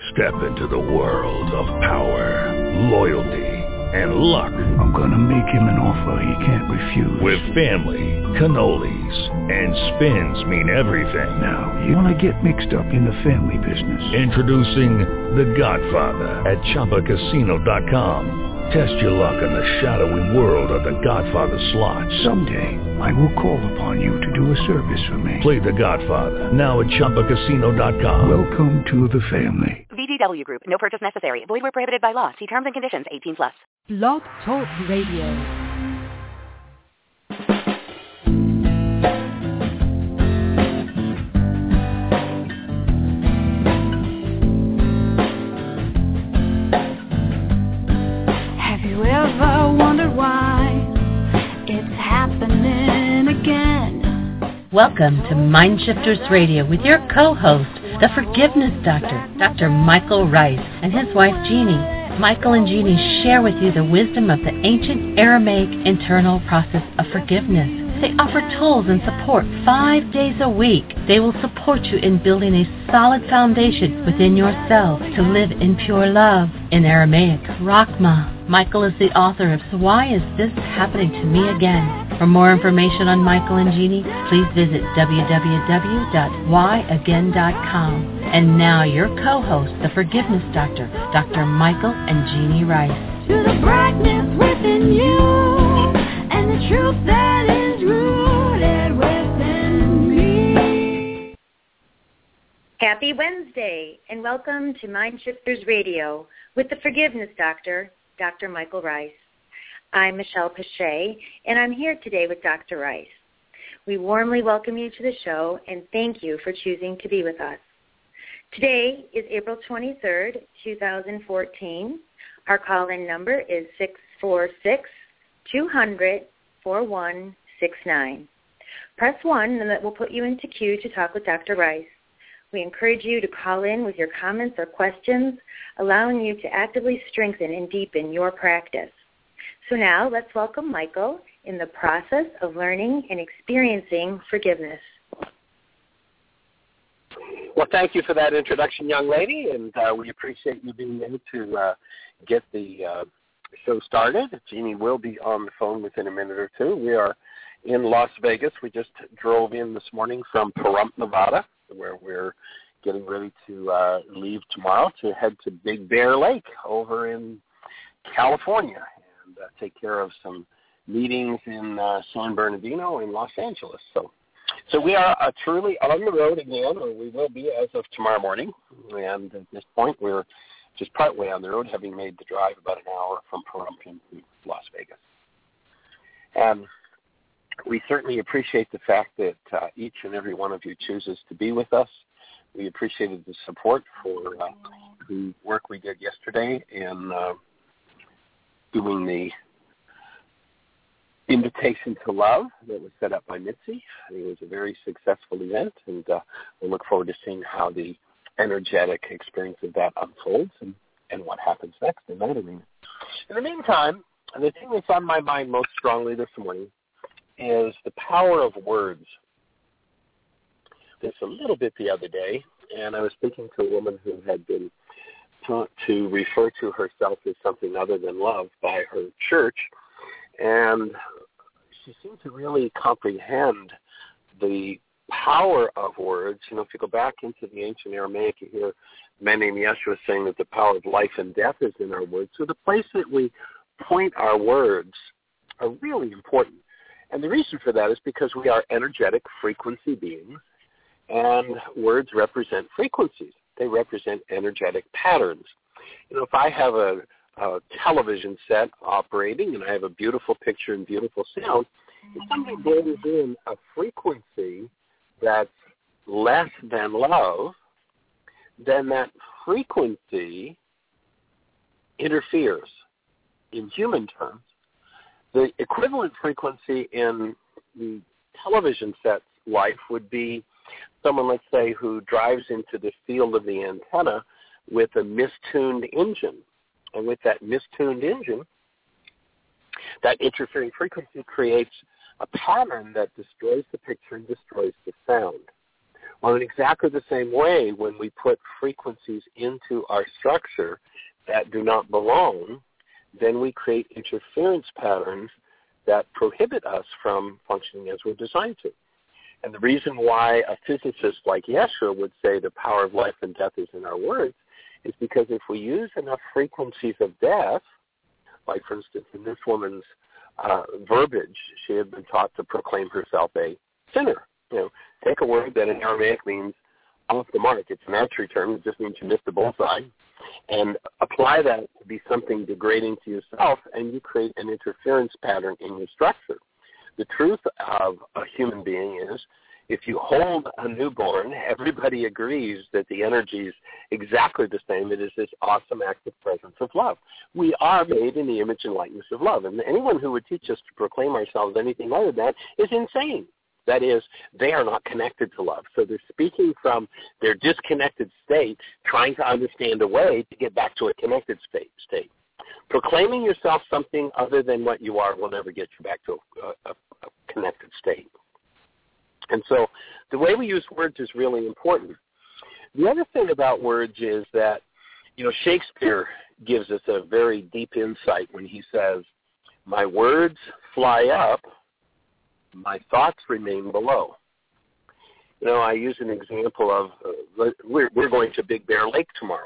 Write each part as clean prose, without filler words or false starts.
Step into the world of power, loyalty, and luck. I'm gonna make him an offer he can't refuse. With family, cannolis, and spins mean everything. Now, you wanna get mixed up in the family business. Introducing The Godfather at ChumbaCasino.com. Test your luck in the shadowy world of The Godfather slot. Someday, I will call upon you to do a service for me. Play The Godfather now at ChumbaCasino.com. Welcome to the family. VGW Group. No purchase necessary. Void where prohibited by law. See terms and conditions. 18+. Blog Talk Radio. Welcome to Mindshifters Radio with your co-host, the Forgiveness Doctor, Dr. Michael Rice, and his wife, Jeannie. Michael and Jeannie share with you the wisdom of the ancient Aramaic internal process of forgiveness. They offer tools and support 5 days a week. They will support you in building a solid foundation within yourself to live in pure love. In Aramaic, Rachma. Michael is the author of So Why Is This Happening to Me Again? For more information on Michael and Jeannie, please visit www.whyagain.com. And now your co-host, the Forgiveness Doctor, Dr. Michael and Jeannie Rice. To the brightness within you, and the truth that is rooted within me. Happy Wednesday, and welcome to Mindshifters Radio with the Forgiveness Doctor, Dr. Michael Rice. I'm Michelle Pache, and I'm here today with Dr. Rice. We warmly welcome you to the show, and thank you for choosing to be with us. Today is April 23rd, 2014. Our call-in number is 646-200-4169. Press 1, and that will put you into queue to talk with Dr. Rice. We encourage you to call in with your comments or questions, allowing you to actively strengthen and deepen your practice. So now let's welcome Michael in the process of learning and experiencing forgiveness. Well, thank you for that introduction, young lady, and we appreciate you being able to get the show started. Jeannie will be on the phone within a minute or two. We are in Las Vegas. We just drove in this morning from Pahrump, Nevada, where we're getting ready to leave tomorrow to head to Big Bear Lake over in California and take care of some meetings in San Bernardino and Los Angeles. So we are truly on the road again, or we will be as of tomorrow morning. And at this point, we're just partway on the road, having made the drive about an hour from Pahrump into Las Vegas. And we certainly appreciate the fact that each and every one of you chooses to be with us. We appreciated the support for the work we did yesterday in doing the Invitation to Love that was set up by Mitzi. It was a very successful event, and we look forward to seeing how the energetic experience of that unfolds and what happens next in that arena. In the meantime, the thing that's on my mind most strongly this morning is the power of words. This a little bit the other day, and I was speaking to a woman who had been taught to refer to herself as something other than love by her church, and she seemed to really comprehend the power of words. You know, if you go back into the ancient Aramaic, you hear a man named Yeshua saying that the power of life and death is in our words. So the place that we point our words are really important. And the reason for that is because we are energetic frequency beings, and words represent frequencies. They represent energetic patterns. You know, if I have a television set operating and I have a beautiful picture and beautiful sound, if somebody brings in a frequency that's less than love, then that frequency interferes. In human terms, the equivalent frequency in the television set's life would be someone, let's say, who drives into the field of the antenna with a mistuned engine. And with that mistuned engine, that interfering frequency creates a pattern that destroys the picture and destroys the sound. Well, in exactly the same way, when we put frequencies into our structure that do not belong, then we create interference patterns that prohibit us from functioning as we're designed to. And the reason why a physicist like Yeshua would say the power of life and death is in our words is because if we use enough frequencies of death, like, for instance, in this woman's verbiage, she had been taught to proclaim herself a sinner. Take a word that in Aramaic means off the mark. It's an archery term. It just means you missed the bullseye. And apply that to be something degrading to yourself, and you create an interference pattern in your structure. The truth of a human being is, if you hold a newborn, everybody agrees that the energy is exactly the same. It is this awesome active presence of love. We are made in the image and likeness of love. And anyone who would teach us to proclaim ourselves anything other than that is insane. That is, they are not connected to love. So they're speaking from their disconnected state, trying to understand a way to get back to a connected state. Proclaiming yourself something other than what you are will never get you back to a connected state. And so the way we use words is really important. The other thing about words is that, Shakespeare gives us a very deep insight when he says, "My words fly up, my thoughts remain below." I use an example of, we're going to Big Bear Lake tomorrow.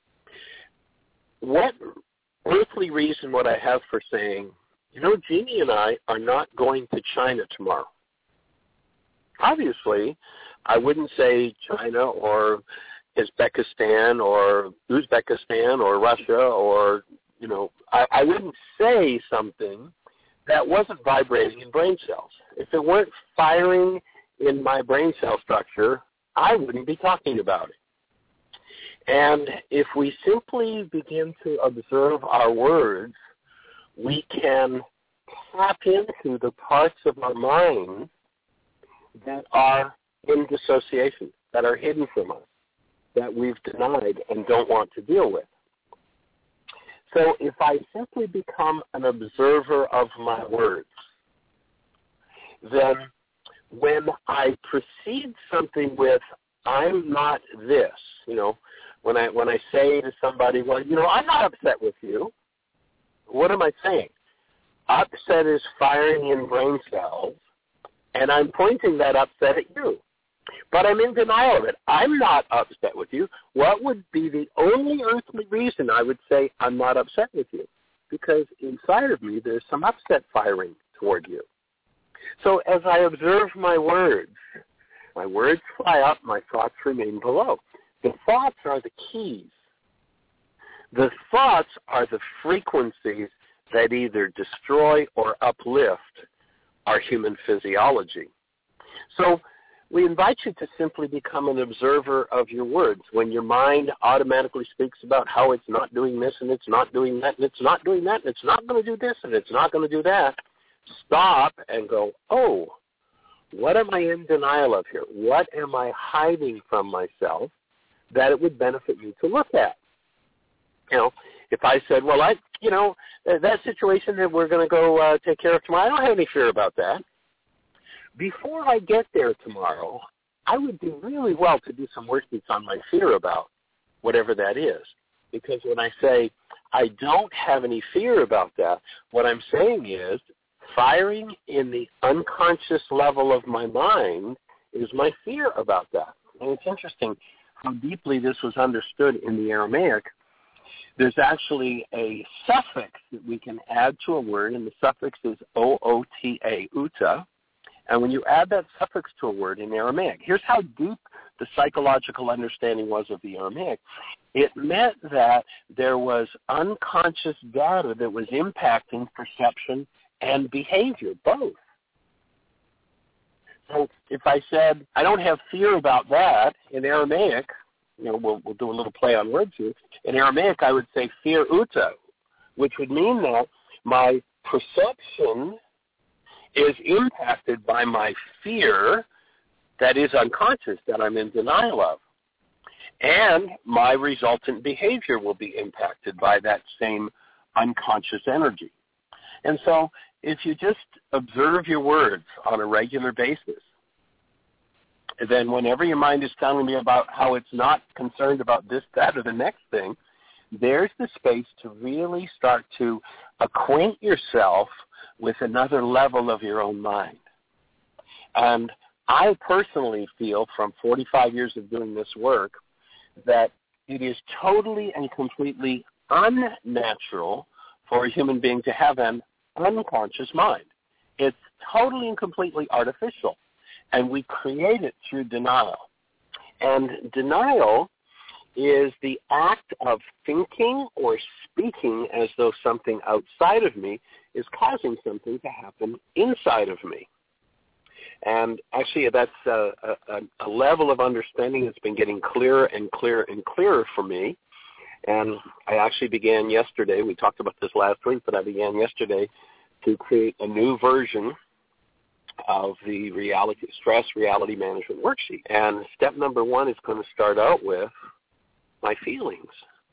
What earthly reason would I have for saying, Jeannie and I are not going to China tomorrow? Obviously, I wouldn't say China or Uzbekistan or Russia or, I wouldn't say something that wasn't vibrating in brain cells. If it weren't firing in my brain cell structure, I wouldn't be talking about it. And if we simply begin to observe our words, we can tap into the parts of our mind that are in dissociation, that are hidden from us, that we've denied and don't want to deal with. So if I simply become an observer of my words, then when I precede something with, "I'm not this," when I say to somebody, "Well, I'm not upset with you," what am I saying? Upset is firing in brain cells, and I'm pointing that upset at you. But I'm in denial of it. I'm not upset with you. What would be the only earthly reason I would say I'm not upset with you? Because inside of me, there's some upset firing toward you. So as I observe my words fly up, my thoughts remain below. The thoughts are the keys. The thoughts are the frequencies that either destroy or uplift our human physiology. So we invite you to simply become an observer of your words. When your mind automatically speaks about how it's not doing this and it's not doing that and it's not doing that and it's not going to do this and it's not going to do that, stop and go, "Oh, what am I in denial of here? What am I hiding from myself that it would benefit me to look at?" If I said, "Well, that situation that we're going to go take care of tomorrow, I don't have any fear about that." Before I get there tomorrow, I would do really well to do some worksheets on my fear about whatever that is. Because when I say I don't have any fear about that, what I'm saying is firing in the unconscious level of my mind is my fear about that. And it's interesting how deeply this was understood in the Aramaic. There's actually a suffix that we can add to a word, and the suffix is O-O-T-A, uta. And when you add that suffix to a word in Aramaic, here's how deep the psychological understanding was of the Aramaic. It meant that there was unconscious data that was impacting perception and behavior, both. So if I said, "I don't have fear about that," in Aramaic, we'll do a little play on words here. In Aramaic, I would say fear uta, which would mean that my perception is impacted by my fear that is unconscious, that I'm in denial of. And my resultant behavior will be impacted by that same unconscious energy. And so if you just observe your words on a regular basis, then whenever your mind is telling me about how it's not concerned about this, that, or the next thing, there's the space to really start to acquaint yourself with another level of your own mind. And I personally feel, from 45 years of doing this work, that it is totally and completely unnatural for a human being to have an unconscious mind. It's totally and completely artificial, and we create it through denial. And denial is the act of thinking or speaking as though something outside of me is causing something to happen inside of me. And actually, that's a level of understanding that's been getting clearer and clearer and clearer for me. And I actually began yesterday, we talked about this last week, but I began yesterday to create a new version of the stress reality management worksheet. And step number 1 is going to start out with my feelings.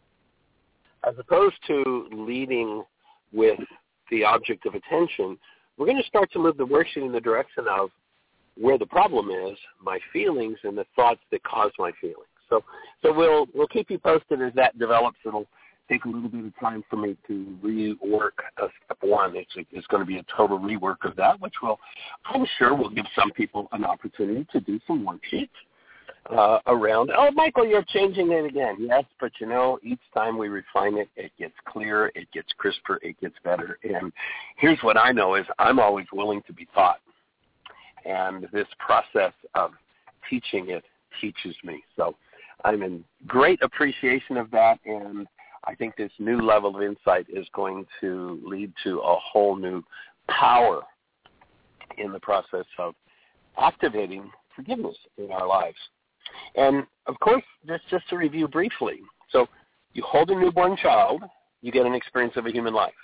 As opposed to leading with the object of attention, we're going to start to move the worksheet in the direction of where the problem is, my feelings, and the thoughts that cause my feelings. So we'll keep you posted as that develops. It'll take a little bit of time for me to rework step 1. It's going to be a total rework of that, which I'm sure will give some people an opportunity to do some worksheets around, oh, Michael, you're changing it again. Yes, but each time we refine it, it gets clearer, it gets crisper, it gets better. And here's what I know is I'm always willing to be taught. And this process of teaching it teaches me. So I'm in great appreciation of that, and I think this new level of insight is going to lead to a whole new power in the process of activating forgiveness in our lives. And, of course, just to review briefly. So you hold a newborn child, you get an experience of a human life.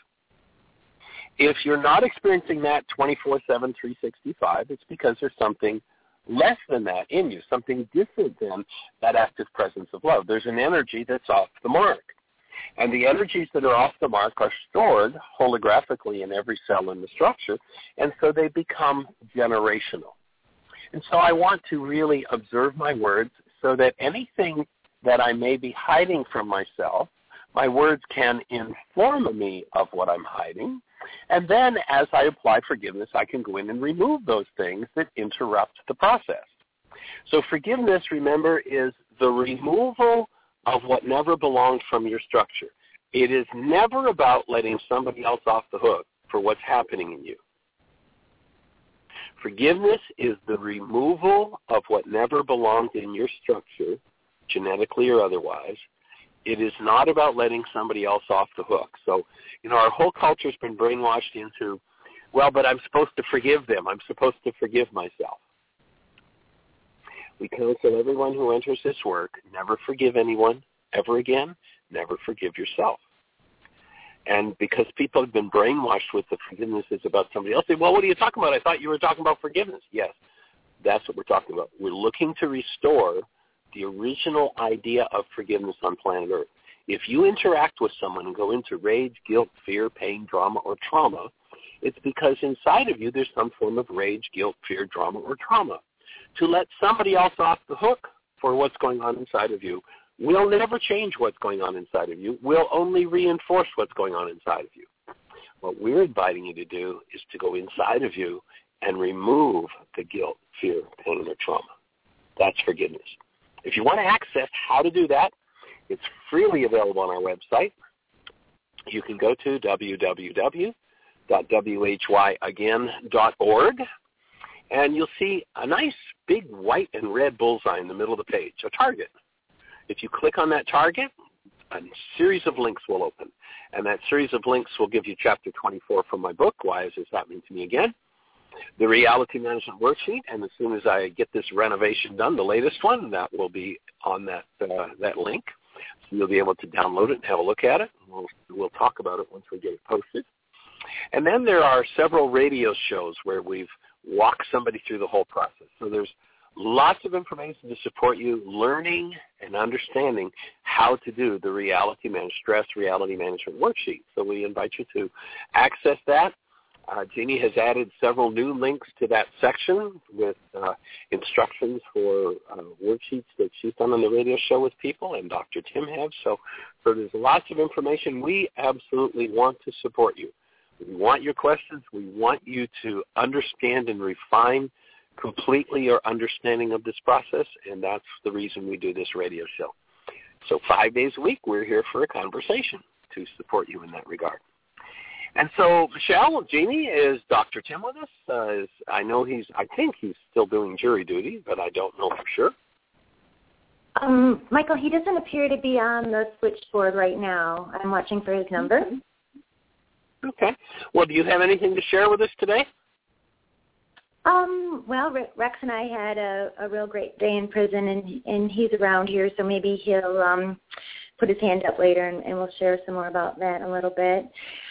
If you're not experiencing that 24/7, 365, it's because there's something less than that in you, something different than that active presence of love. There's an energy that's off the mark. And the energies that are off the mark are stored holographically in every cell in the structure, and so they become generational. And so I want to really observe my words so that anything that I may be hiding from myself, my words can inform me of what I'm hiding. And then as I apply forgiveness, I can go in and remove those things that interrupt the process. So forgiveness, remember, is the removal of what never belonged from your structure. It is never about letting somebody else off the hook for what's happening in you. Forgiveness is the removal of what never belonged in your structure, genetically or otherwise. It is not about letting somebody else off the hook. So, our whole culture's been brainwashed into, well, but I'm supposed to forgive them. I'm supposed to forgive myself. We counsel everyone who enters this work, never forgive anyone ever again, never forgive yourself. And because people have been brainwashed with the forgiveness is about somebody else, they say, well, what are you talking about? I thought you were talking about forgiveness. Yes, that's what we're talking about. We're looking to restore the original idea of forgiveness on planet Earth. If you interact with someone and go into rage, guilt, fear, pain, drama, or trauma, it's because inside of you there's some form of rage, guilt, fear, drama, or trauma. To let somebody else off the hook for what's going on inside of you will never change what's going on inside of you. Will only reinforce what's going on inside of you. What we're inviting you to do is to go inside of you and remove the guilt, fear, pain, or trauma. That's forgiveness. If you want to access how to do that, it's freely available on our website. You can go to www.whyagain.org, and you'll see a nice big white and red bullseye in the middle of the page, a target. If you click on that target, a series of links will open, and that series of links will give you Chapter 24 from my book, Why Is This Happening to Me Again?, the Reality Management Worksheet, and as soon as I get this renovation done, the latest one, that will be on that link. So you'll be able to download it and have a look at it. We'll talk about it once we get it posted. And then there are several radio shows where we've walked somebody through the whole process. So there's lots of information to support you learning and understanding how to do the Stress Reality Management Worksheet. So we invite you to access that. Jeannie has added several new links to that section with instructions for worksheets that she's done on the radio show with people, and Dr. Tim has. So there's lots of information. We absolutely want to support you. We want your questions. We want you to understand and refine completely your understanding of this process, and that's the reason we do this radio show. So 5 days a week, we're here for a conversation to support you in that regard. And so, Michelle, Jeannie, is Dr. Tim with us? I think he's still doing jury duty, but I don't know for sure. Michael, he doesn't appear to be on the switchboard right now. I'm watching for his number. Okay. Well, do you have anything to share with us today? Well, Rex and I had a real great day in prison, and he's around here, so maybe he'll put his hand up later, and we'll share some more about that in a little bit.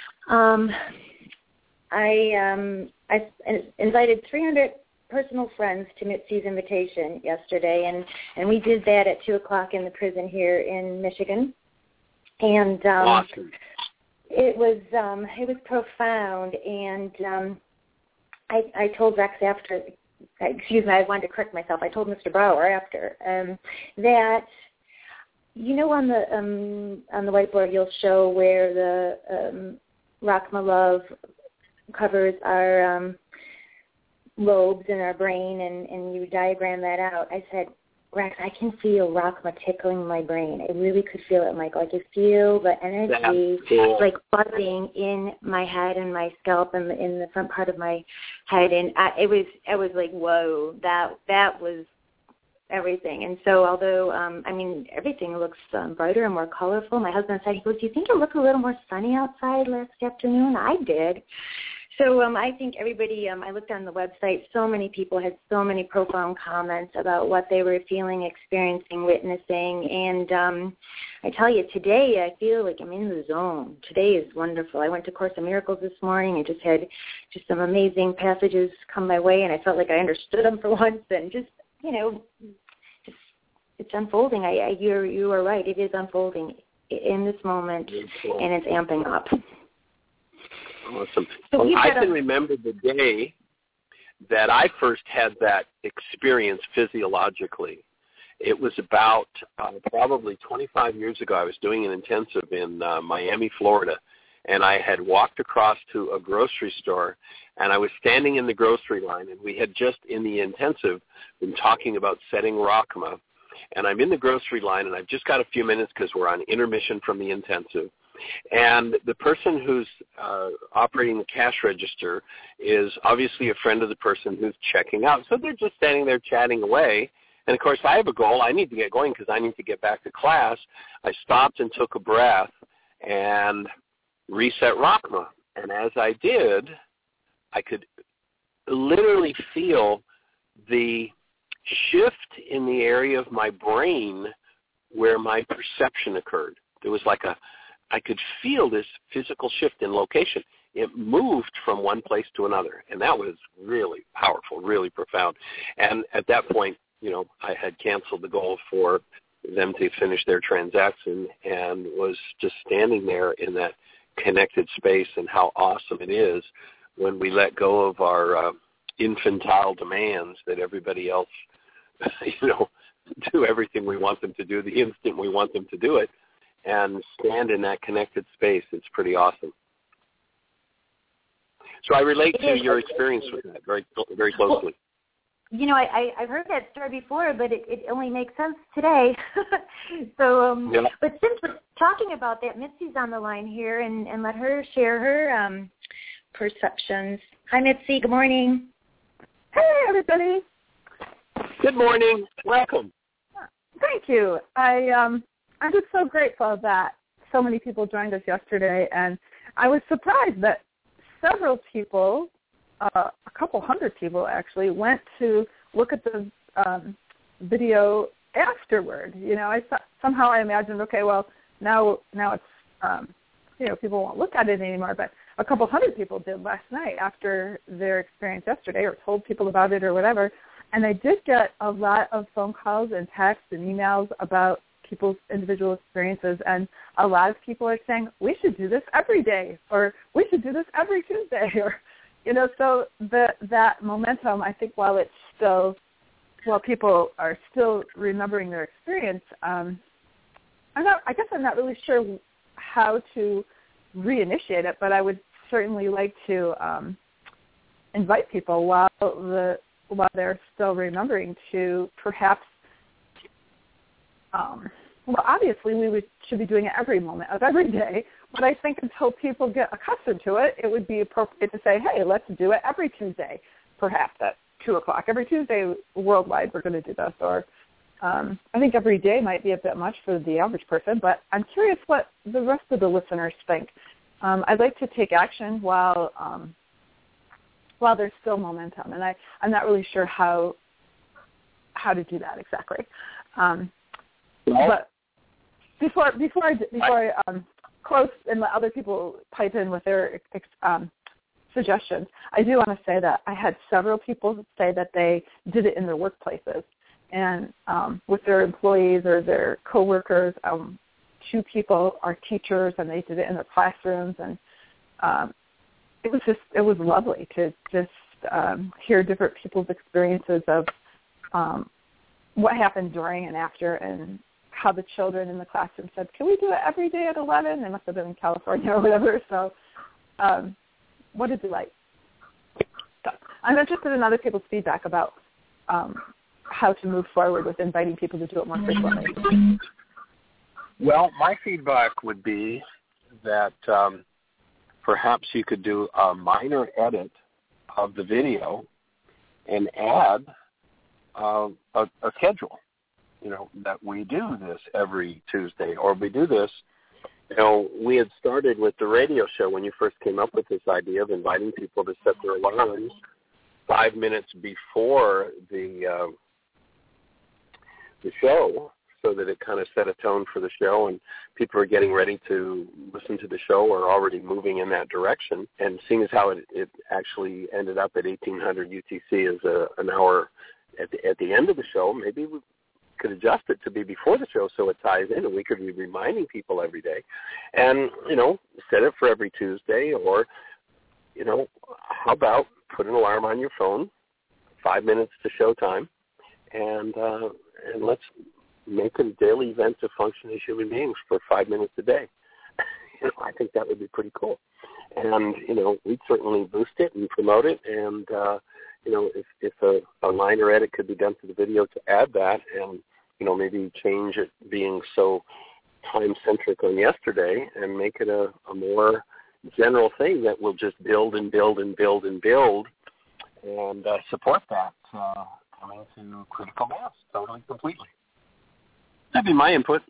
I invited 300 personal friends to Mitzi's invitation yesterday, and we did that at 2 o'clock in the prison here in Michigan. And awesome. It was profound, and I told Rex after, I wanted to correct myself. I told Mr. Brower after that, on the whiteboard you'll show where the Rachma Love covers our lobes in our brain, and you diagram that out. I said, Rex, I can feel Rachma tickling my brain. I really could feel it, Michael. I could feel the energy like buzzing in my head and my scalp and in the front part of my head, and it was like, whoa, that was everything. And so although, everything looks brighter and more colorful, my husband said, he goes, do you think it looked a little more sunny outside last afternoon? I did. So I think everybody, I looked on the website, so many people had so many profound comments about what they were feeling, experiencing, witnessing. And I tell you, today I feel like I'm in the zone. Today is wonderful. I went to Course in Miracles this morning and just had some amazing passages come my way, and I felt like I understood them for once, and it's unfolding. You are right. It is unfolding in this moment, and it's amping up. Awesome. Well, I can remember the day that I first had that experience physiologically. It was about probably 25 years ago. I was doing an intensive in Miami, Florida, and I had walked across to a grocery store, and I was standing in the grocery line, and we had just in the intensive been talking about setting Rachma, and I'm in the grocery line, and I've just got a few minutes because we're on intermission from the intensive. And the person who's operating the cash register is obviously a friend of the person who's checking out. So they're just standing there chatting away. And, of course, I have a goal. I need to get going because I need to get back to class. I stopped and took a breath and reset Rachma. And as I did, I could literally feel the shift in the area of my brain where my perception occurred. There was like I could feel this physical shift in location. It moved from one place to another, and that was really powerful, really profound. And at that point, I had canceled the goal for them to finish their transaction and was just standing there in that connected space, and how awesome it is when we let go of our infantile demands that everybody else, do everything we want them to do the instant we want them to do it, and stand in that connected space. It's pretty awesome. So I relate to your experience with that very, very closely. I've heard that story before, but it only makes sense today. So, yeah. But since we're talking about that, Mitzi's on the line here, and let her share her perceptions. Hi, Mitzi. Good morning. Hey, everybody. Good morning. Welcome. Thank you. I'm just so grateful that so many people joined us yesterday, and I was surprised that several people, a couple hundred people actually, went to look at the video afterward. Somehow I imagined, okay, well, now it's, people won't look at it anymore, but a couple hundred people did last night after their experience yesterday, or told people about it or whatever, and I did get a lot of phone calls and texts and emails about people's individual experiences, and a lot of people are saying, we should do this every day, or we should do this every Tuesday, or, So that momentum, I think, while people are still remembering their experience, I guess I'm not really sure how to reinitiate it, but I would certainly like to invite people while they're still remembering to perhaps, obviously we should be doing it every moment of every day, but I think until people get accustomed to it, it would be appropriate to say, hey, let's do it every Tuesday, perhaps at 2 o'clock. Every Tuesday worldwide we're going to do this, or I think every day might be a bit much for the average person, but I'm curious what the rest of the listeners think. I'd like to take action while there's still momentum, and I'm not really sure how to do that exactly. But before I close and let other people pipe in with their suggestions, I do want to say that I had several people say that they did it in their workplaces and with their employees or their coworkers. 2 people are teachers, and they did it in their classrooms, and it was lovely to just hear different people's experiences of what happened during and after, and how the children in the classroom said, can we do it every day at 11? They must have been in California or whatever. So what did you like? So I'm interested in other people's feedback about how to move forward with inviting people to do it more frequently. Well, my feedback would be that perhaps you could do a minor edit of the video and add a schedule, that we do this every Tuesday, or we do this. We had started with the radio show when you first came up with this idea of inviting people to set their alarms 5 minutes before the show, so that it kind of set a tone for the show, and people are getting ready to listen to the show or already moving in that direction. And seeing as how it actually ended up at 1800 UTC as an hour at the end of the show, maybe we could adjust it to be before the show so it ties in, and we could be reminding people every day. And, set it for every Tuesday, or, how about put an alarm on your phone, 5 minutes to show time, and let's make it a daily event to function as human beings for 5 minutes a day. I think that would be pretty cool. And, we'd certainly boost it and promote it. And, if a minor edit could be done to the video to add that, and, maybe change it being so time-centric on yesterday and make it a more general thing that will just build and build and build and build, and support that coming to critical mass totally, completely. That'd be my input.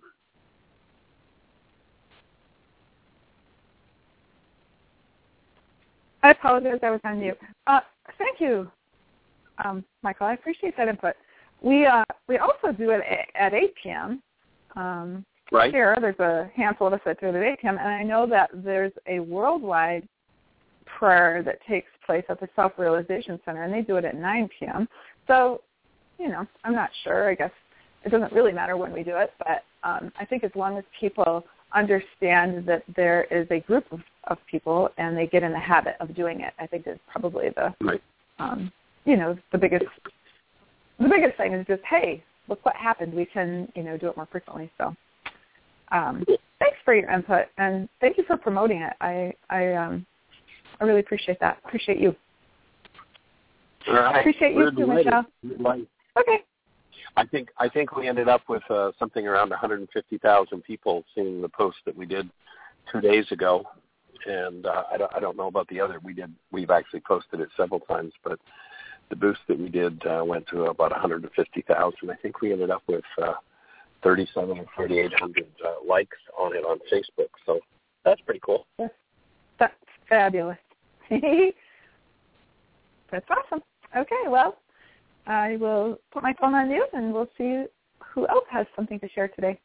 I apologize, I was on mute. Thank you, Michael. I appreciate that input. We also do it at 8 p.m. Right. Here, there's a handful of us that do it at 8 p.m., and I know that there's a worldwide prayer that takes place at the Self-Realization Center, and they do it at 9 p.m. So, I'm not sure. I guess it doesn't really matter when we do it, but I think as long as people understand that there is a group of people and they get in the habit of doing it, I think is probably the right. The biggest thing is just, hey, look what happened. We can do it more frequently. So thanks for your input, and thank you for promoting it. I really appreciate that. Appreciate you. All right. Appreciate you too, Michelle. Okay. I think we ended up with something around 150,000 people seeing the post that we did 2 days ago, and I don't know about the other. We've actually posted it several times, but the boost that we did went to about 150,000. I think we ended up with 3,700 or 3,800 likes on it on Facebook. So that's pretty cool. That's fabulous. That's awesome. Okay, well, I will put my phone on mute, and we'll see who else has something to share today.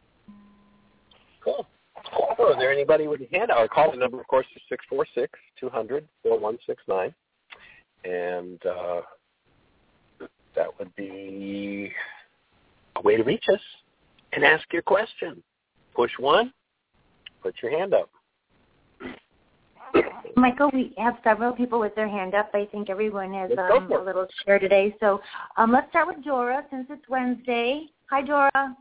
Cool. So is there anybody with a hand? Our call number, of course, is 646-200-4169. And that would be a way to reach us and ask your question. Push 1, put your hand up. Michael, we have several people with their hand up. I think everyone has a little share today. So let's start with Dora since it's Wednesday. Hi, Dora.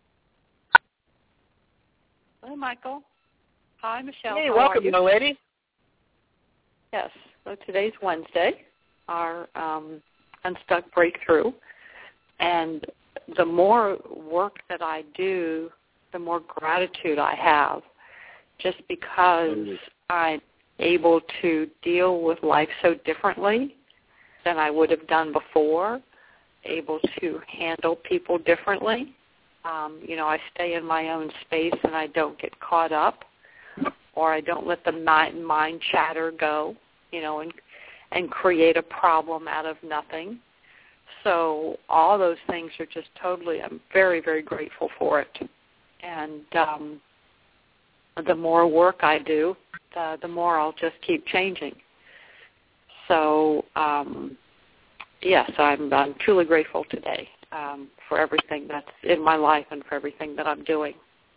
Hello, Michael. Hi, Michelle. Hey, how welcome, young lady. Yes, so today's Wednesday, our Unstuck Breakthrough. And the more work that I do, the more gratitude I have, just because I'm able to deal with life so differently than I would have done before, able to handle people differently. I stay in my own space and I don't get caught up, or I don't let the mind chatter go, and create a problem out of nothing. So all those things are just totally, I'm very, very grateful for it. And the more work I do, the more I'll just keep changing. So, yes, I'm truly grateful today for everything that's in my life and for everything that I'm doing.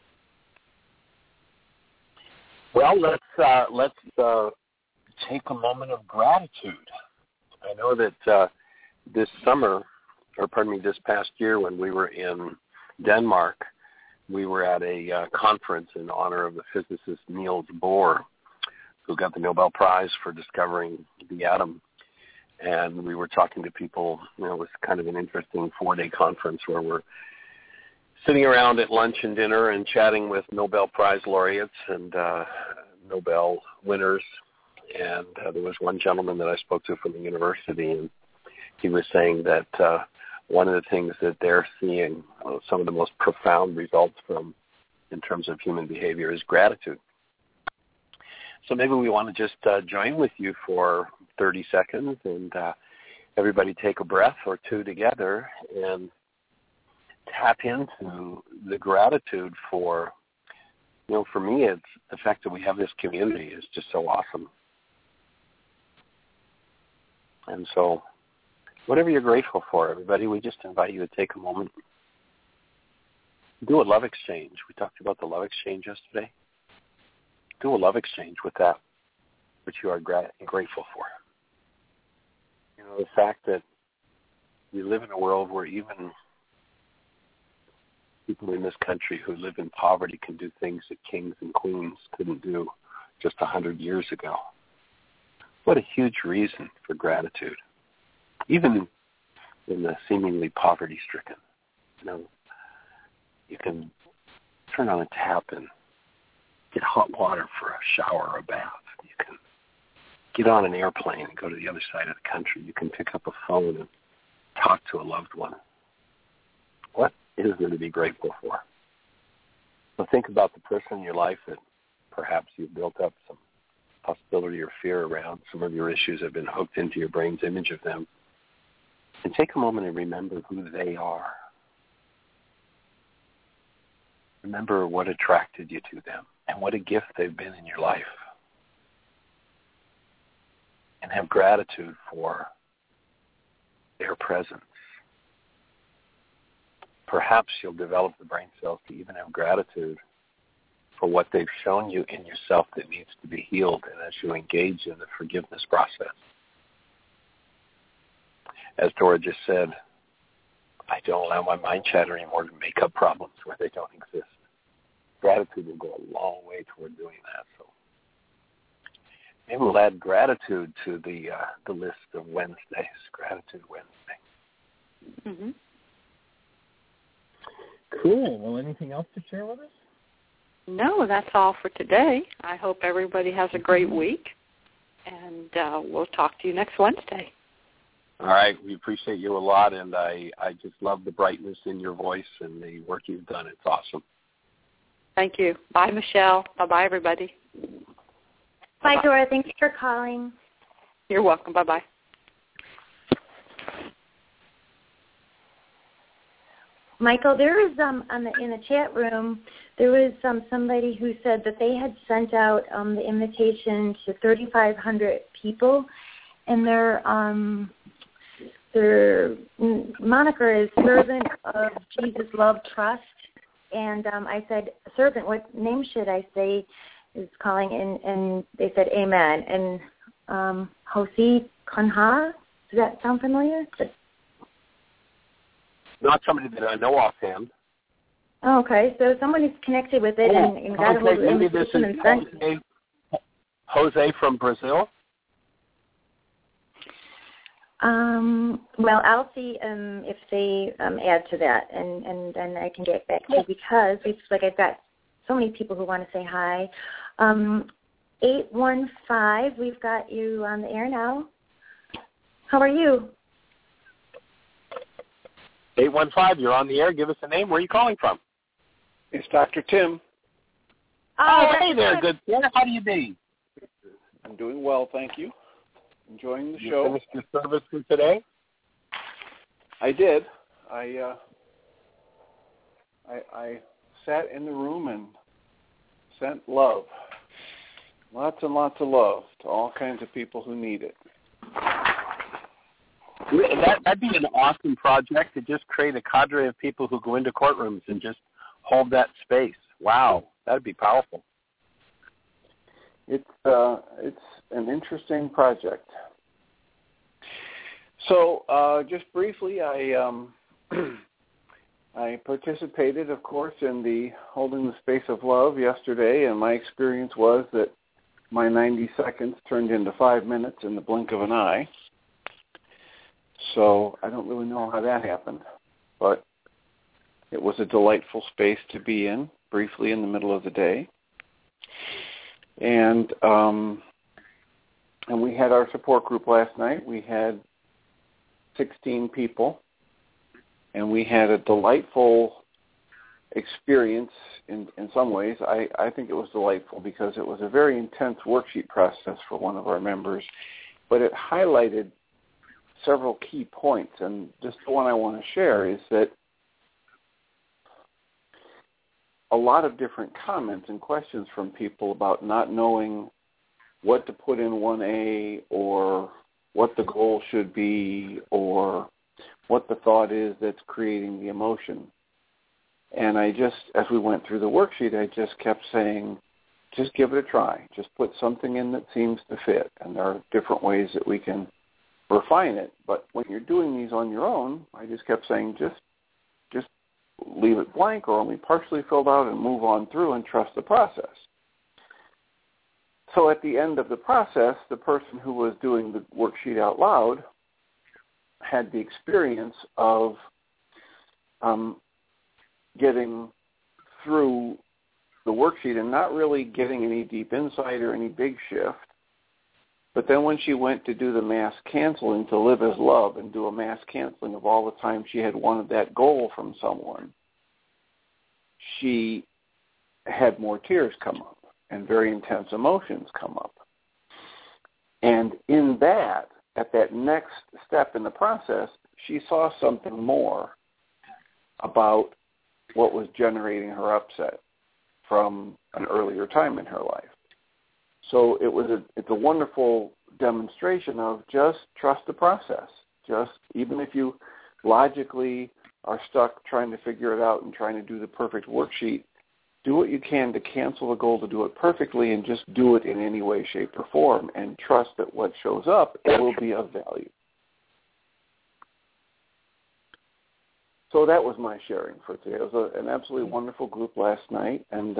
Well, let's take a moment of gratitude. I know that this past year when we were in Denmark, we were at a conference in honor of the physicist Niels Bohr, who got the Nobel Prize for discovering the atom. And we were talking to people. It was kind of an interesting 4-day conference where we're sitting around at lunch and dinner and chatting with Nobel Prize laureates and Nobel winners. And there was one gentleman that I spoke to from the university, and he was saying that one of the things that they're seeing, some of the most profound results from in terms of human behavior, is gratitude. So maybe we want to just join with you for 30 seconds and everybody take a breath or two together and tap into the gratitude for, for me, it's the fact that we have this community is just so awesome. And so whatever you're grateful for, everybody, we just invite you to take a moment. Do a love exchange. We talked about the love exchange yesterday. Do a love exchange with that which you are grateful for. The fact that we live in a world where even people in this country who live in poverty can do things that kings and queens couldn't do just 100 years ago. What a huge reason for gratitude. Even in the seemingly poverty-stricken, you can turn on a tap and get hot water for a shower or a bath. You can get on an airplane and go to the other side of the country. You can pick up a phone and talk to a loved one. What is there to be grateful for? So think about the person in your life that perhaps you've built up some hostility or fear around. Some of your issues have been hooked into your brain's image of them. And take a moment and remember who they are. Remember what attracted you to them and what a gift they've been in your life. And have gratitude for their presence. Perhaps you'll develop the brain cells to even have gratitude for what they've shown you in yourself that needs to be healed, and as you engage in the forgiveness process. As Dora just said, I don't allow my mind chatter anymore to make up problems where they don't exist. Gratitude will go a long way toward doing that. So maybe we'll add gratitude to the list of Wednesdays, Gratitude Wednesday. Mm-hmm. Cool. Well, anything else to share with us? No, that's all for today. I hope everybody has a great week, and we'll talk to you next Wednesday. All right. We appreciate you a lot, and I just love the brightness in your voice and the work you've done. It's awesome. Thank you. Bye, Michelle. Bye-bye, everybody. Bye, Dora. Thanks for calling. You're welcome. Bye-bye. Michael, there was in the chat room, there was somebody who said that they had sent out the invitation to 3,500 people, and their moniker is Servant of Jesus Love Trust. And I said, servant, what name should I say? is calling in, and they said amen. And Josie Conha, does that sound familiar? Not somebody that I know offhand. Oh, okay, so someone is connected with it and got a hold of the invitation and sent. Jose from Brazil? Well, I'll see if they add to that, and then I can get back to you, because I've got so many people who want to say hi. 815, we've got you on the air now. How are you? 815, you're on the air. Give us a name. Where are you calling from? It's Dr. Tim. Oh, hey there, good sir. How do you be? I'm doing well, thank you. Enjoying the you show. Finished your service for today? I did. I sat in the room and sent love. Lots and lots of love to all kinds of people who need it. That'd be an awesome project, to just create a cadre of people who go into courtrooms and just hold that space. Wow, that'd be powerful. It's an interesting project. So just briefly, I participated, of course, in the Holding the Space of Love yesterday, and my experience was that my 90 seconds turned into 5 minutes in the blink of an eye. So I don't really know how that happened, but it was a delightful space to be in, briefly in the middle of the day. And we had our support group last night. We had 16 people, and we had a delightful experience in some ways. I think it was delightful because it was a very intense worksheet process for one of our members, but it highlighted several key points, and just the one I want to share is that a lot of different comments and questions from people about not knowing what to put in 1A, or what the goal should be, or what the thought is that's creating the emotion. And I just, as we went through the worksheet, I just kept saying, just give it a try. Just put something in that seems to fit. And there are different ways that we can refine it. But when you're doing these on your own, I just kept saying, just leave it blank or only partially filled out and move on through and trust the process. So at the end of the process, the person who was doing the worksheet out loud had the experience of getting through the worksheet and not really getting any deep insight or any big shift. But then when she went to do the mass canceling to live as love and do a mass canceling of all the time she had wanted that goal from someone, she had more tears come up and very intense emotions come up. And in that, at that next step in the process, she saw something more about what was generating her upset from an earlier time in her life. So it's a wonderful demonstration of just trust the process. Just, even if you logically are stuck trying to figure it out and trying to do the perfect worksheet, do what you can to cancel the goal to do it perfectly and just do it in any way, shape, or form, and trust that what shows up will be of value. So that was my sharing for today. It was an absolutely wonderful group last night, and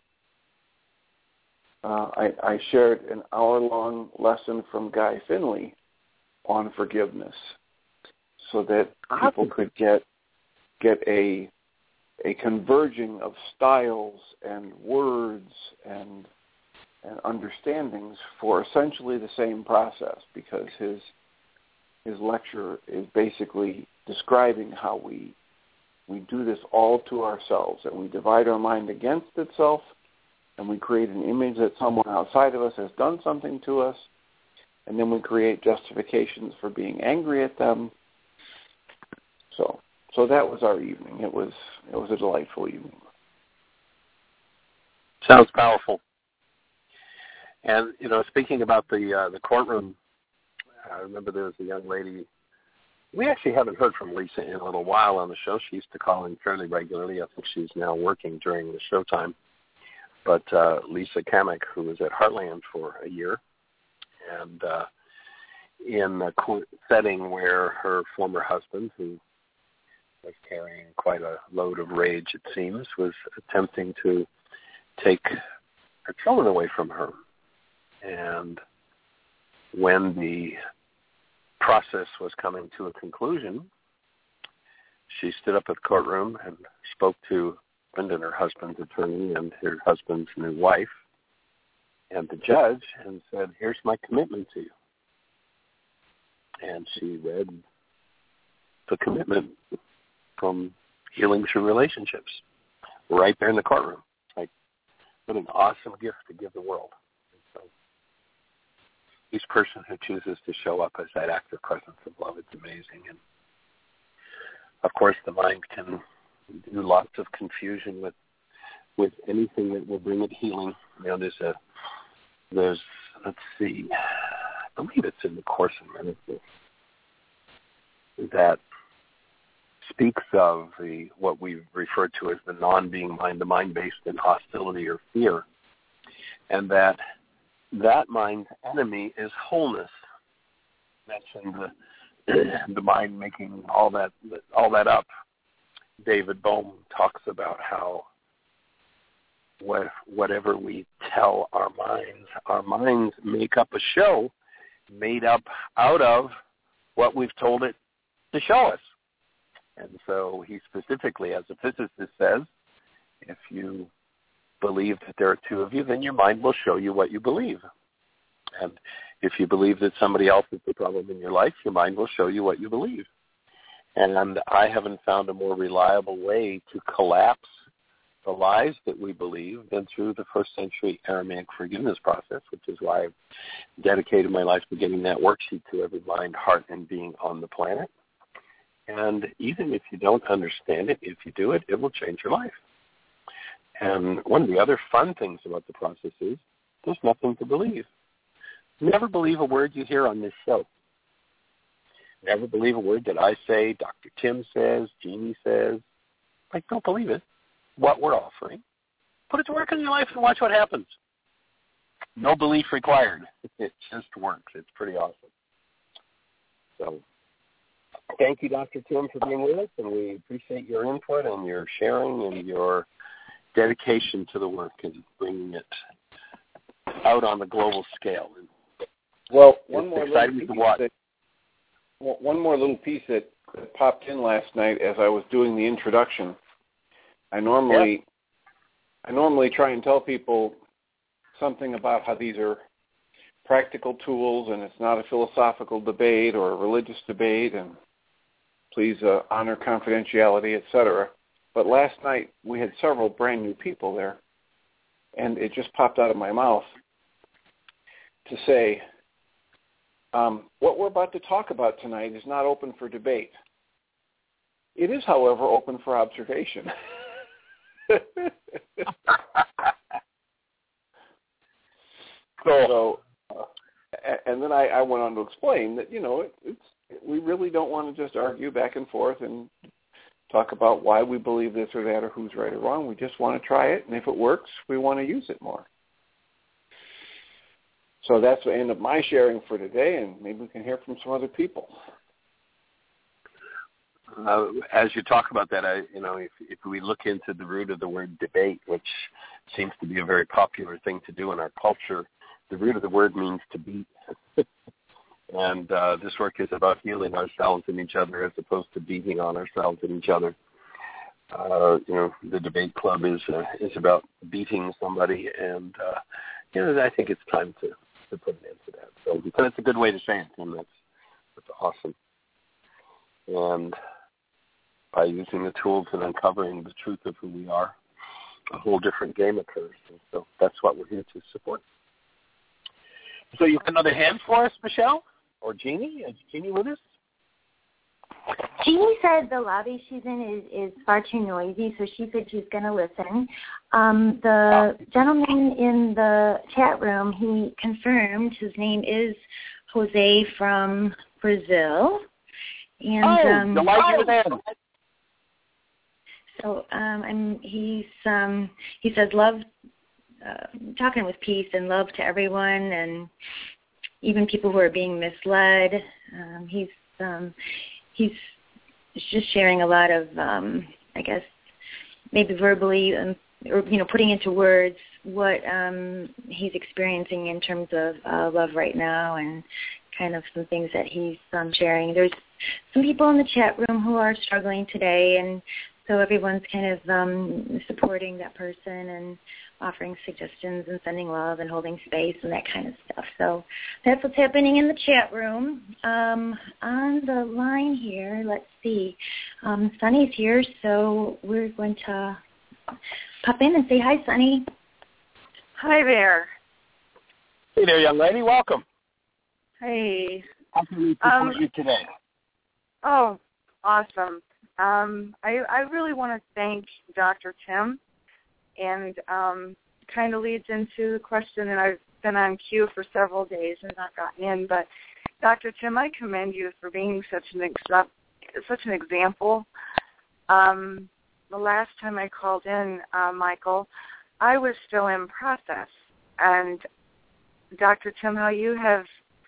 I shared an hour-long lesson from Guy Finley on forgiveness so that people could get a converging of styles and words and understandings for essentially the same process, because his lecture is basically describing how we do this all to ourselves, and we divide our mind against itself, and we create an image that someone outside of us has done something to us, and then we create justifications for being angry at them. So that was our evening. It was a delightful evening. Sounds powerful. And speaking about the courtroom, I remember there was a young lady. We actually haven't heard from Lisa in a little while on the show. She used to call in fairly regularly. I think she's now working during the showtime. but Lisa Kamek, who was at Heartland for a year, and in a setting where her former husband, who was carrying quite a load of rage, it seems, was attempting to take her children away from her. And when the process was coming to a conclusion, she stood up at the courtroom and spoke to Brendan, her husband's attorney, and her husband's new wife, and the judge, and said, "Here's my commitment to you." And she read the commitment from Healing Through Relationships right there in the courtroom. Like, what an awesome gift to give the world. And so each person who chooses to show up as that active presence of love, it's amazing. And of course, the mind can do lots of confusion with anything that will bring it healing. You know, there's let's see, I believe it's in the Course in Miracles that speaks of what we've referred to as the non-being mind, the mind based in hostility or fear, and that mind's enemy is wholeness. Mentioned the mind making all that up. David Bohm talks about how whatever we tell our minds make up a show made up out of what we've told it to show us. And so he specifically, as a physicist, says, if you believe that there are two of you, then your mind will show you what you believe. And if you believe that somebody else is the problem in your life, your mind will show you what you believe. And I haven't found a more reliable way to collapse the lies that we believe than through the first century Aramaic forgiveness process, which is why I've dedicated my life to getting that worksheet to every mind, heart, and being on the planet. And even if you don't understand it, if you do it, it will change your life. And one of the other fun things about the process is there's nothing to believe. Never believe a word you hear on this show. Never believe a word that I say, Dr. Tim says, Jeannie says. Like, don't believe it. What we're offering. Put it to work in your life and watch what happens. No belief required. It just works. It's pretty awesome. So thank you, Dr. Tim, for being with us, and we appreciate your input and your sharing and your dedication to the work and bringing it out on the global scale. Well, one more little piece that popped in last night as I was doing the introduction. I normally try and tell people something about how these are practical tools and it's not a philosophical debate or a religious debate, and please honor confidentiality, etc. But last night we had several brand new people there, and it just popped out of my mouth to say, what we're about to talk about tonight is not open for debate. It is, however, open for observation. And then I went on to explain that, we really don't want to just argue back and forth and talk about why we believe this or that or who's right or wrong. We just want to try it, and if it works, we want to use it more. So that's the end of my sharing for today, and maybe we can hear from some other people. As you talk about that, if we look into the root of the word debate, which seems to be a very popular thing to do in our culture, the root of the word means to beat. And this work is about healing ourselves and each other as opposed to beating on ourselves and each other. The debate club is about beating somebody, and I think it's time to put an end to that. So it's a good way to say it, and that's awesome. And by using the tools and uncovering the truth of who we are, a whole different game occurs. And so that's what we're here to support. So you have another hand for us, Michelle? Or Jeannie? Is Jeannie with us? Jeannie said the lobby she's in is far too noisy, so she said she's going to listen. The gentleman in the chat room, he confirmed his name is Jose from Brazil. And so he says love talking with peace and love to everyone, and even people who are being misled. He's just sharing a lot of, I guess, maybe verbally, or putting into words what he's experiencing in terms of love right now, and kind of some things that he's sharing. There's some people in the chat room who are struggling today, and so everyone's kind of supporting that person and offering suggestions and sending love and holding space and that kind of stuff. So that's what's happening in the chat room. On the line here, let's see. Sunny's here, so we're going to pop in and say hi, Sunny. Hi there. Hey there, young lady. Welcome. Hey. How can we support you today? Oh, awesome. I really want to thank Dr. Tim, and kind of leads into the question, and I've been on queue for several days and not gotten in, but Dr. Tim, I commend you for being such an example. The last time I called in, Michael, I was still in process, and Dr. Tim, how you have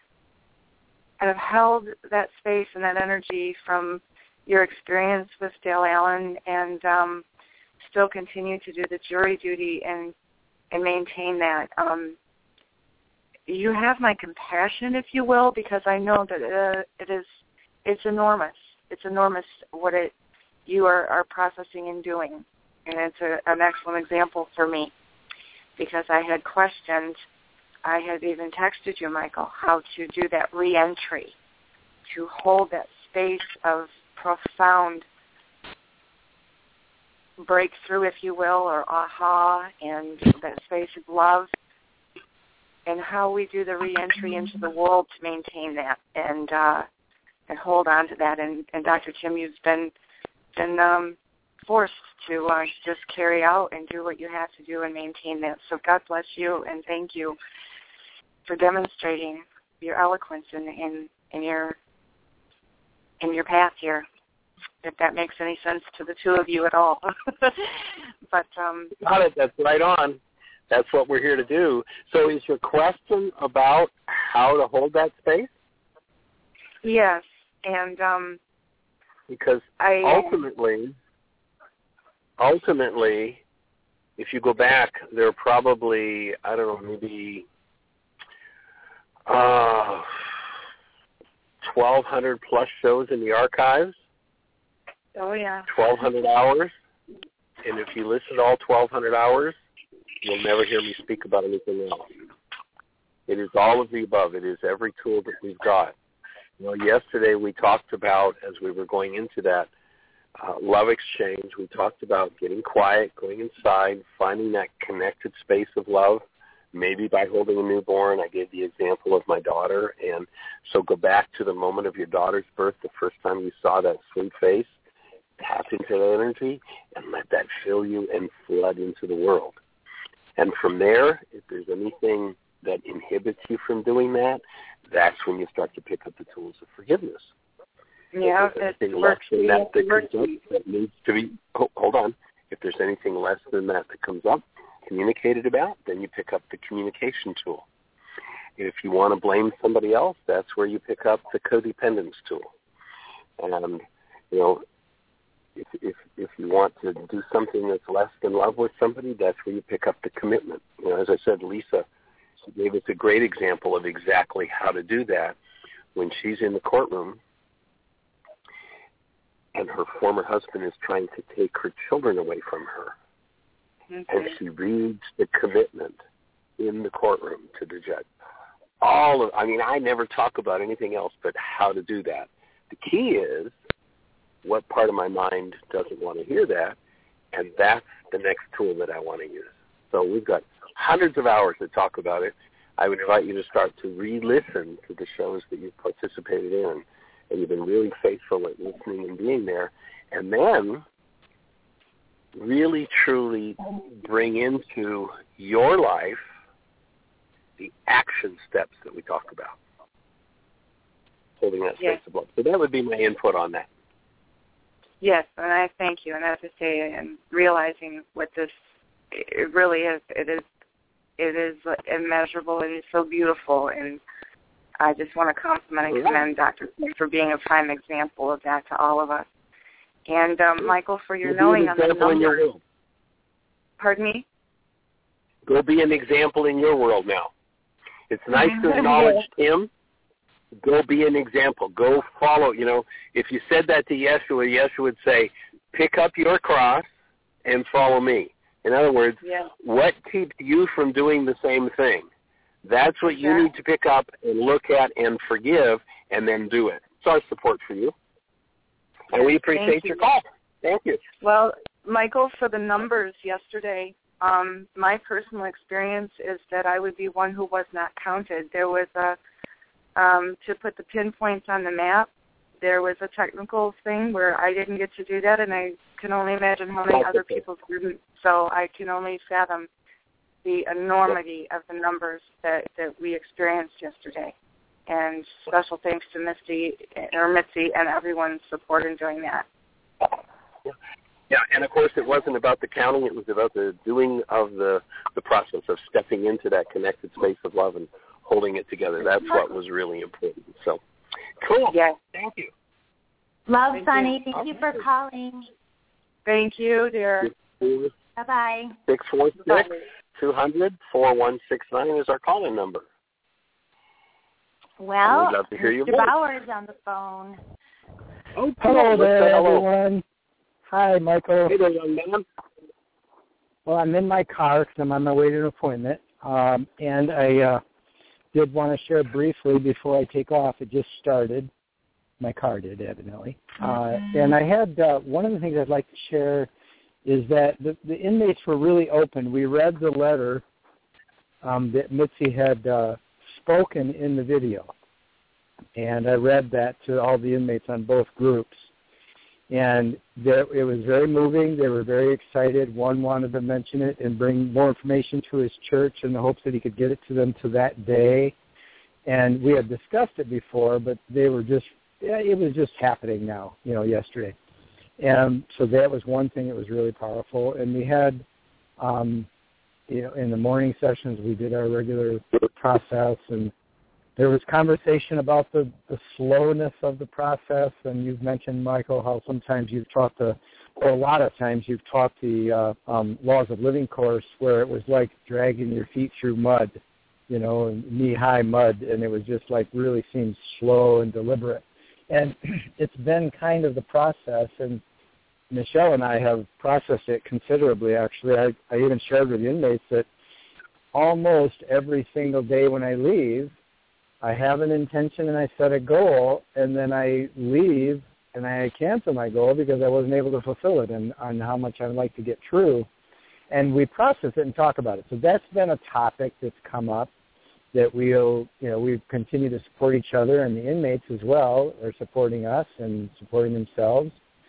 held that space and that energy from your experience with Dale Allen, and still continue to do the jury duty and maintain that. You have my compassion, if you will, because I know that it's enormous. It's enormous what you are processing and doing, and it's an excellent example for me, because I had questioned. I had even texted you, Michael, how to do that re-entry, to hold that space of profound breakthrough, if you will, or aha, and that space of love, and how we do the re-entry into the world to maintain that and hold on to that. And Dr. Tim, you've been forced to just carry out and do what you have to do and maintain that. So God bless you, and thank you for demonstrating your eloquence in your path here, if that makes any sense to the two of you at all. But got it. That's right on. That's what we're here to do. So is your question about how to hold that space? Yes, and because ultimately, if you go back, there are probably, I don't know, maybe 1,200 plus shows in the archives. Oh, yeah. 1,200 hours. And if you listen to all 1,200 hours, you'll never hear me speak about anything else. It is all of the above. It is every tool that we've got. Yesterday we talked about, as we were going into that love exchange, we talked about getting quiet, going inside, finding that connected space of love, maybe by holding a newborn. I gave the example of my daughter. And so go back to the moment of your daughter's birth, the first time you saw that sweet face, tap into that energy, and let that fill you and flood into the world. And from there, if there's anything that inhibits you from doing that, that's when you start to pick up the tools of forgiveness. Yeah, if there's anything less than that needs to be, hold on. If there's anything less than that comes up, communicated about, then you pick up the communication tool. If you want to blame somebody else, that's where you pick up the codependence tool. And, if you want to do something that's less than love with somebody, that's where you pick up the commitment. As I said, Lisa gave us a great example of exactly how to do that when she's in the courtroom and her former husband is trying to take her children away from her. Mm-hmm. And she reads the commitment in the courtroom to the judge. I never talk about anything else but how to do that. The key is, what part of my mind doesn't want to hear that? And that's the next tool that I want to use. So we've got hundreds of hours to talk about it. I would invite you to start to re-listen to the shows that you've participated in, and you've been really faithful at listening and being there. And then really, truly bring into your life the action steps that we talk about, holding that space of love. So that would be my input on that. Yes, and I thank you. And as I say, and realizing what this it really is, it is it is immeasurable. It is so beautiful, and I just want to compliment and commend Dr. Smith for being a prime example of that to all of us. And Michael, for your knowing on the numbers. Pardon me? Go be an example in your world now. It's nice to acknowledge him. Go be an example. Go follow. You know, if you said that to Yeshua, Yeshua would say, pick up your cross and follow me. In other words, what keeps you from doing the same thing? That's what you need to pick up and look at and forgive and then do it. It's our support for you. And we appreciate your call. Thank you. Well, Michael, for the numbers yesterday, my personal experience is that I would be one who was not counted. There was to put the pinpoints on the map, there was a technical thing where I didn't get to do that, and I can only imagine how many other people didn't. So I can only fathom the enormity of the numbers that we experienced yesterday. And special thanks to Mitzi and everyone's support in doing that. Yeah, and of course it wasn't about the counting, it was about the doing of the process of stepping into that connected space of love and holding it together. That's what was really important. So, cool. Yes. Thank you. Love, Sunny. Thank you for calling. Thank you, dear. Bye-bye. 646-200-4169 is our call-in number. Well, we'd love to hear your Mr. voice. Bauer's on the phone. Oh, hello there, everyone. Hi, Michael. Hey there, young man. Well, I'm in my car because I'm on my way to an appointment, and I did want to share briefly before I take off. It just started. My car did, evidently. And I had one of the things I'd like to share is that the inmates were really open. We read the letter that Mitzi had spoken in the video, and I read that to all the inmates on both groups. And it was very moving. They were very excited. One wanted to mention it and bring more information to his church in the hopes that he could get it to them to that day. And we had discussed it before, but they were just, it was just happening now, yesterday. And so that was one thing that was really powerful. And we had, in the morning sessions, we did our regular process, and there was conversation about the slowness of the process, and you've mentioned, Michael, how sometimes you've taught a lot of times you've taught the Laws of Living course where it was like dragging your feet through mud, knee-high mud, and it was just like really seemed slow and deliberate. And it's been kind of the process, and Michelle and I have processed it considerably, actually. I even shared with the inmates that almost every single day when I leave, I have an intention and I set a goal, and then I leave and I cancel my goal because I wasn't able to fulfill it and on how much I'd like to get through. And we process it and talk about it. So that's been a topic that's come up that we continue to support each other, and the inmates as well are supporting us and supporting themselves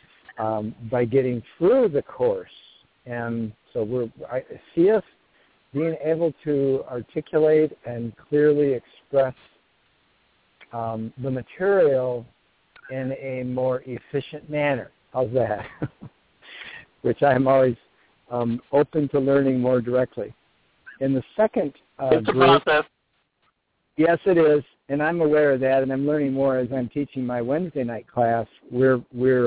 by getting through the course. And so I see us being able to articulate and clearly express the material in a more efficient manner. How's that? Which I'm always open to learning more directly. In the second it's group, a process. Yes, it is, and I'm aware of that, and I'm learning more as I'm teaching my Wednesday night class. We're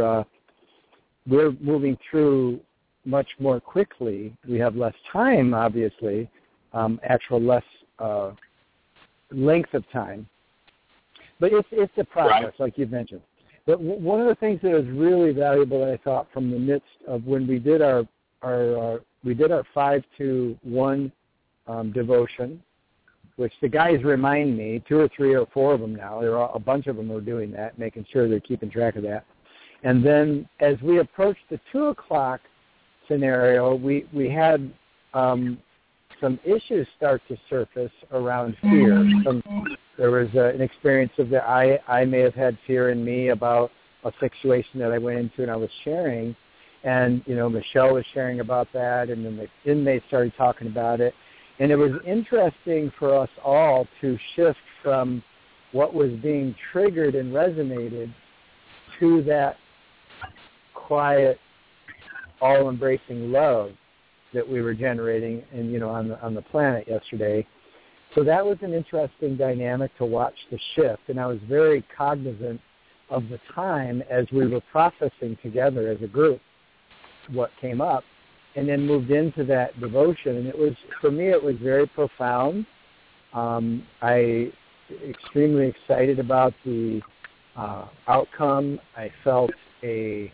moving through much more quickly. We have less time, obviously, less length of time. But it's a process, like you've mentioned. But one of the things that was really valuable that I thought from the midst of when we did our 5-to-1 devotion, which the guys remind me, 2 or 3 or 4 of them now, a bunch of them are doing that, making sure they're keeping track of that. And then as we approached the 2 o'clock scenario, we had some issues start to surface around fear. There was an experience of that I may have had fear in me about a situation that I went into and I was sharing. And, Michelle was sharing about that, and then the inmates started talking about it. And it was interesting for us all to shift from what was being triggered and resonated to that quiet, all-embracing love that we were generating and on the planet yesterday. So that was an interesting dynamic to watch the shift, and I was very cognizant of the time as we were processing together as a group what came up, and then moved into that devotion. And it was, for me, it was very profound. I extremely excited about the outcome. I felt a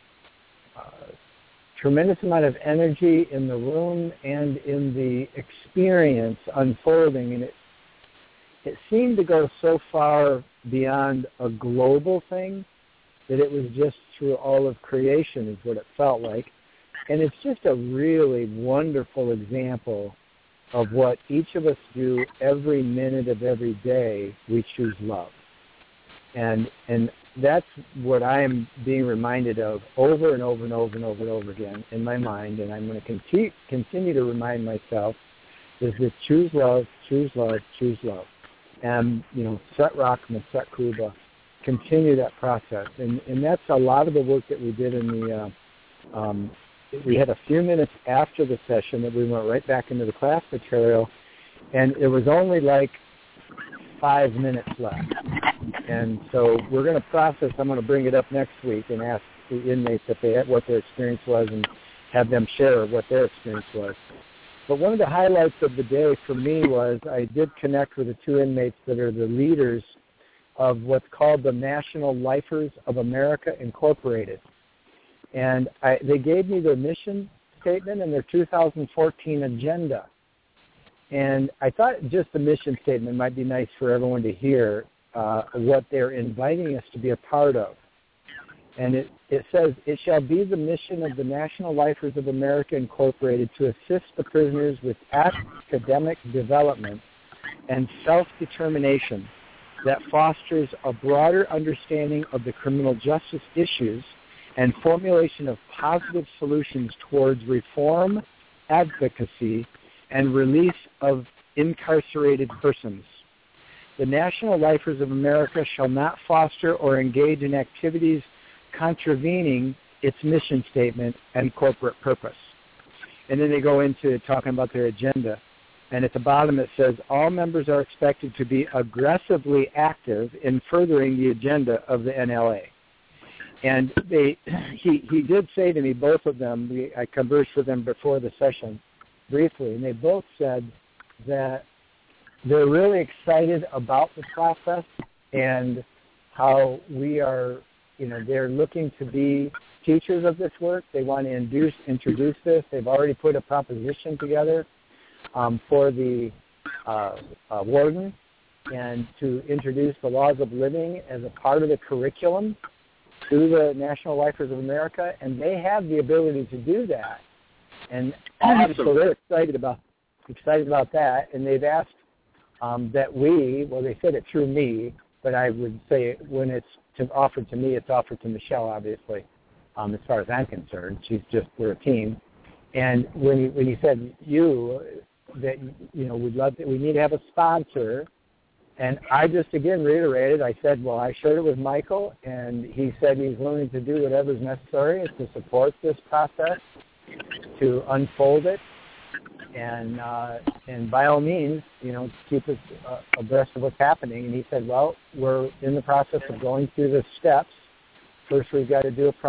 tremendous amount of energy in the room and in the experience unfolding, and it seemed to go so far beyond a global thing that it was just through all of creation is what it felt like. And it's just a really wonderful example of what each of us do every minute of every day. We choose love. And that's what I am being reminded of over and over and over and over and over again in my mind, and I'm going to continue to remind myself, is that choose love, choose love, choose love. And, Set Rockman, Set Kuba, continue that process. And that's a lot of the work that we did in the, we had a few minutes after the session that we went right back into the class material, and it was only like 5 minutes left. And so we're going to process. I'm going to bring it up next week and ask the inmates if they had, what their experience was, and have them share what their experience was. But one of the highlights of the day for me was I did connect with the two inmates that are the leaders of what's called the National Lifers of America Incorporated. And they gave me their mission statement and their 2014 agenda. And I thought just the mission statement might be nice for everyone to hear what they're inviting us to be a part of. And it says, it shall be the mission of the National Lifers of America Incorporated to assist the prisoners with academic development and self-determination that fosters a broader understanding of the criminal justice issues and formulation of positive solutions towards reform, advocacy, and release of incarcerated persons. The National Lifers of America shall not foster or engage in activities contravening its mission statement and corporate purpose. And then they go into talking about their agenda. And at the bottom it says, all members are expected to be aggressively active in furthering the agenda of the NLA. And he did say to me, both of them, I conversed with them before the session briefly, and they both said that they're really excited about the process and how we are, they're looking to be teachers of this work. They want to introduce this. They've already put a proposition together for the warden and to introduce the laws of living as a part of the curriculum to the National Lifers of America, and they have the ability to do that. And so they're excited about that, and they've asked that they said it through me, but I would say when it's offered to me, it's offered to Michelle, obviously, as far as I'm concerned. We're a team. And when he said that, we need to have a sponsor, and I just again reiterated, I said, well, I shared it with Michael, and he said he's willing to do whatever's necessary to support this process, to unfold it, and by all means, keep us abreast of what's happening. And he said, well, we're in the process of going through the steps. First, we've got to do a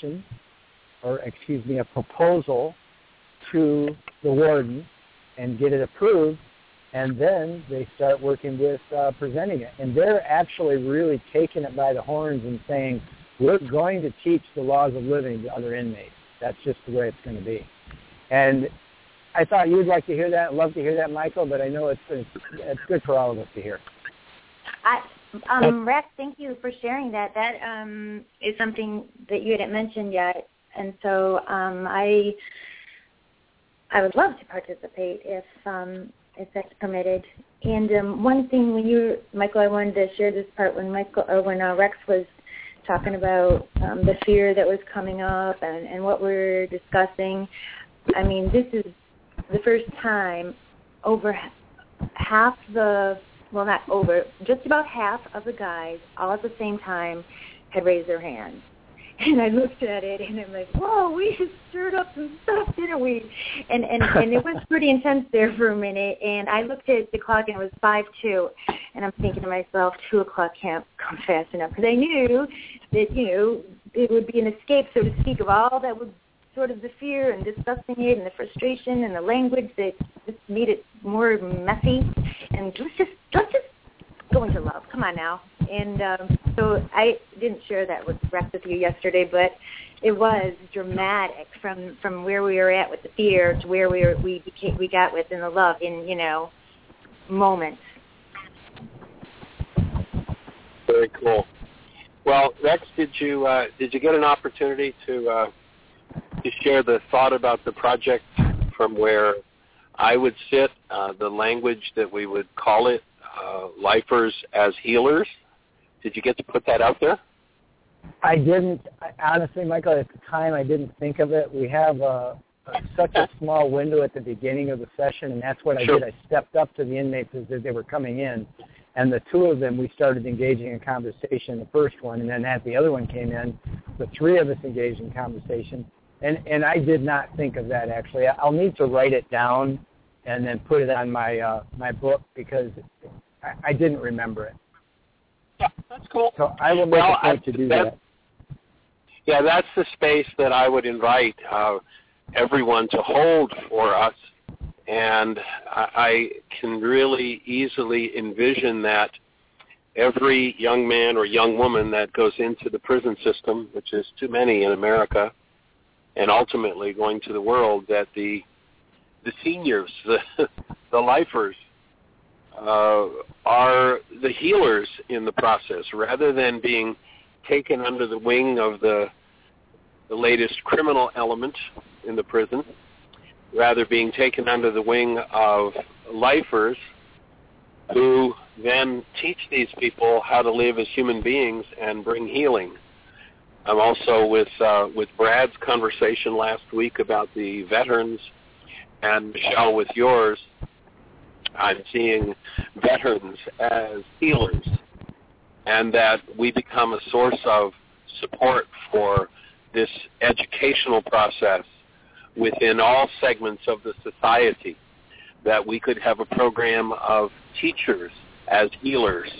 proposal to the warden and get it approved, and then they start working with presenting it. And they're actually really taking it by the horns and saying, we're going to teach the laws of living to other inmates. That's just the way it's going to be. And I thought you'd like to hear that, love to hear that, Michael, but I know it's good for all of us to hear. Rex, thank you for sharing that. That is something that you hadn't mentioned yet, and so I would love to participate if that's permitted. And one thing Michael, I wanted to share this part when Rex was talking about the fear that was coming up and what we're discussing. I mean, this is the first time just about half of the guys all at the same time had raised their hands. And I looked at it, and I'm like, whoa, we just stirred up some stuff, didn't we? And it was pretty intense there for a minute. And I looked at the clock, and it was 5:02. And I'm thinking to myself, 2 o'clock can't come fast enough. Because I knew that, it would be an escape, so to speak, of all that would sort of the fear and discussing it and the frustration and the language that just made it more messy. And let's just go into love. Come on now. And so I didn't share that with you yesterday, but it was dramatic from where we were at with the fear to where we got with in the love in moments. Very cool. Well, Rex, did you get an opportunity to share the thought about the project from where I would sit, the language that we would call it, lifers as healers? Did you get to put that out there? I didn't. Honestly, Michael, at the time I didn't think of it. We have such a small window at the beginning of the session, and that's what I did. I stepped up to the inmates as they were coming in, and the two of them, we started engaging in conversation, the first one, and then as the other one came in, the three of us engaged in conversation, and I did not think of that, actually. I'll need to write it down and then put it on my my book because I didn't remember it. Yeah, that's cool. So I will make a point to do that. Yeah, that's the space that I would invite everyone to hold for us. And I can really easily envision that every young man or young woman that goes into the prison system, which is too many in America, and ultimately going to the world, that the seniors, the lifers, are the healers in the process, rather than being taken under the wing of the latest criminal element in the prison, rather being taken under the wing of lifers who then teach these people how to live as human beings and bring healing. I'm also with Brad's conversation last week about the veterans, and Michelle with yours, I'm seeing veterans as healers, and that we become a source of support for this educational process within all segments of the society, that we could have a program of teachers as healers,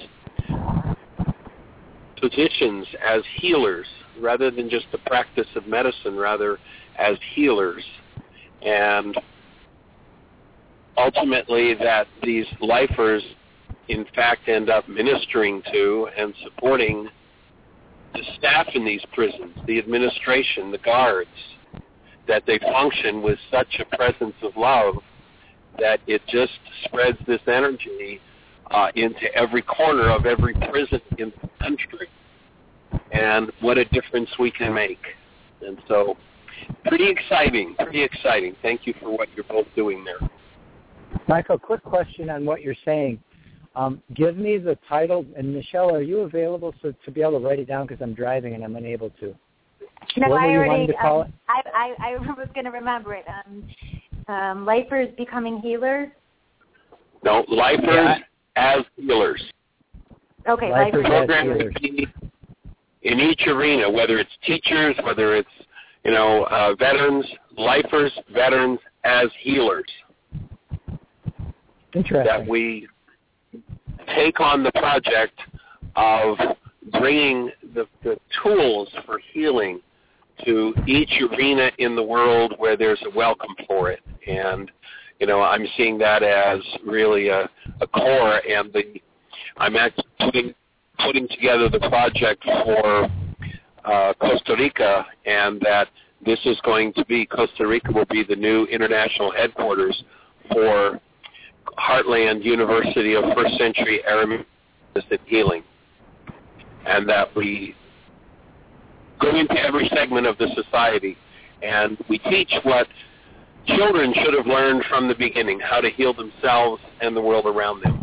physicians as healers, rather than just the practice of medicine, rather as healers, and ultimately that these lifers in fact end up ministering to and supporting the staff in these prisons, the administration, the guards, that they function with such a presence of love that it just spreads this energy into every corner of every prison in the country. And what a difference we can make. And so pretty exciting. Thank you for what you're both doing there. Michael, quick question on what you're saying. Give me the title, and Michelle, are you available to be able to write it down because I'm driving and I'm unable to? No, what I already. To call it? I was going to remember it. Lifers becoming healers. No, lifers as healers. Okay, lifers as healers. In each arena, whether it's teachers, whether it's veterans, lifers, veterans as healers. Interesting. That we take on the project of bringing the tools for healing to each arena in the world where there's a welcome for it. And, I'm seeing that as really a core, and I'm actually putting together the project for Costa Rica, and that this is going to be, Costa Rica will be the new international headquarters for Heartland University of First Century Aramaic Healing, and that we go into every segment of the society and we teach what children should have learned from the beginning, how to heal themselves and the world around them.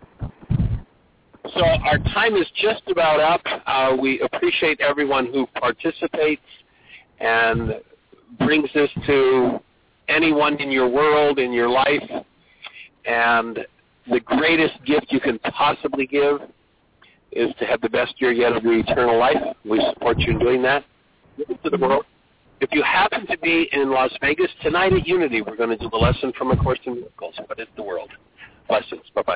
So our time is just about up. We appreciate everyone who participates and brings this to anyone in your world, in your life. And the greatest gift you can possibly give is to have the best year yet of your eternal life. We support you in doing that. to the world. If you happen to be in Las Vegas tonight at Unity, we're going to do the lesson from A Course in Miracles. What is the world? Blessings. Bye-bye.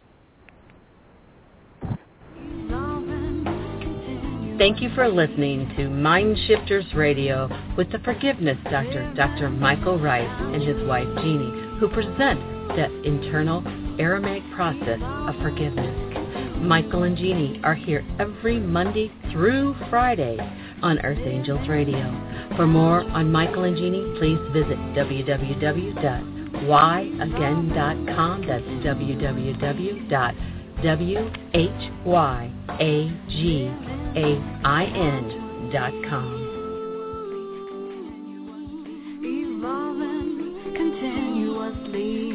Thank you for listening to Mind Shifters Radio with the Forgiveness Doctor, Dr. Michael Rice, and his wife Jeanie, who present the internal Aramaic process of forgiveness. Michael and Jeanie are here every Monday through Friday on Earth Angels Radio. For more on Michael and Jeanie, please visit www.whyagain.com. That's www.whyagain.com. Evolving continuously.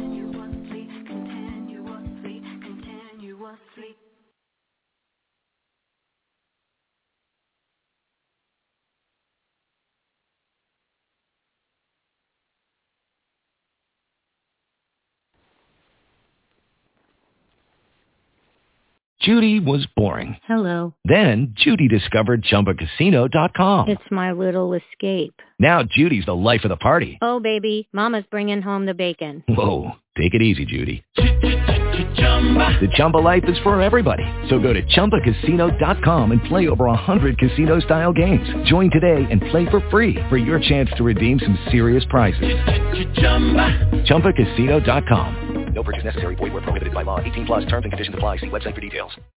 Judy was boring. Hello. Then Judy discovered ChumbaCasino.com. It's my little escape. Now Judy's the life of the party. Oh, baby, mama's bringing home the bacon. Whoa, take it easy, Judy. The Chumba life is for everybody. So go to ChumbaCasino.com and play over 100 casino-style games. Join today and play for free for your chance to redeem some serious prizes. ChumbaCasino.com. No purchase necessary. Void where prohibited by law. 18 plus terms and conditions apply. See website for details.